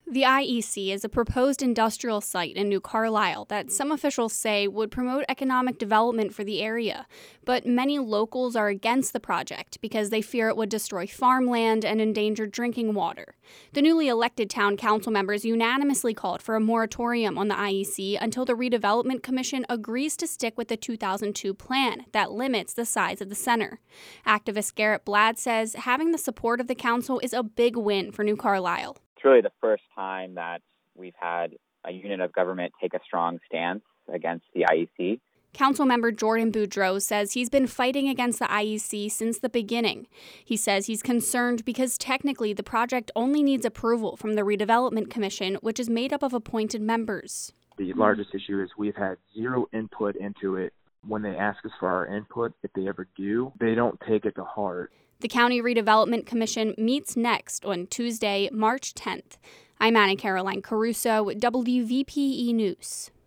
The IEC is a proposed industrial site in New Carlisle that some officials say would promote economic development for the area, but many locals are against the project because they fear it would destroy farmland and endanger drinking water. The newly elected town council members unanimously called for a moratorium on the IEC until the Redevelopment Commission agrees to stick with the 2002 plan that limits the size of the center. Activist Garrett Bladd says having the support of the council is a big win for New Carlisle. It's really the first time that we've had a unit of government take a strong stance against the IEC. Councilmember Jordan Boudreau says he's been fighting against the IEC since the beginning. He says he's concerned because technically the project only needs approval from the Redevelopment Commission, which is made up of appointed members. The largest issue is we've had zero input into it. When they ask us for our input, if they ever do, they don't take it to heart. The County Redevelopment Commission meets next on Tuesday, March 10th. I'm Anna Caroline Caruso, WVPE News.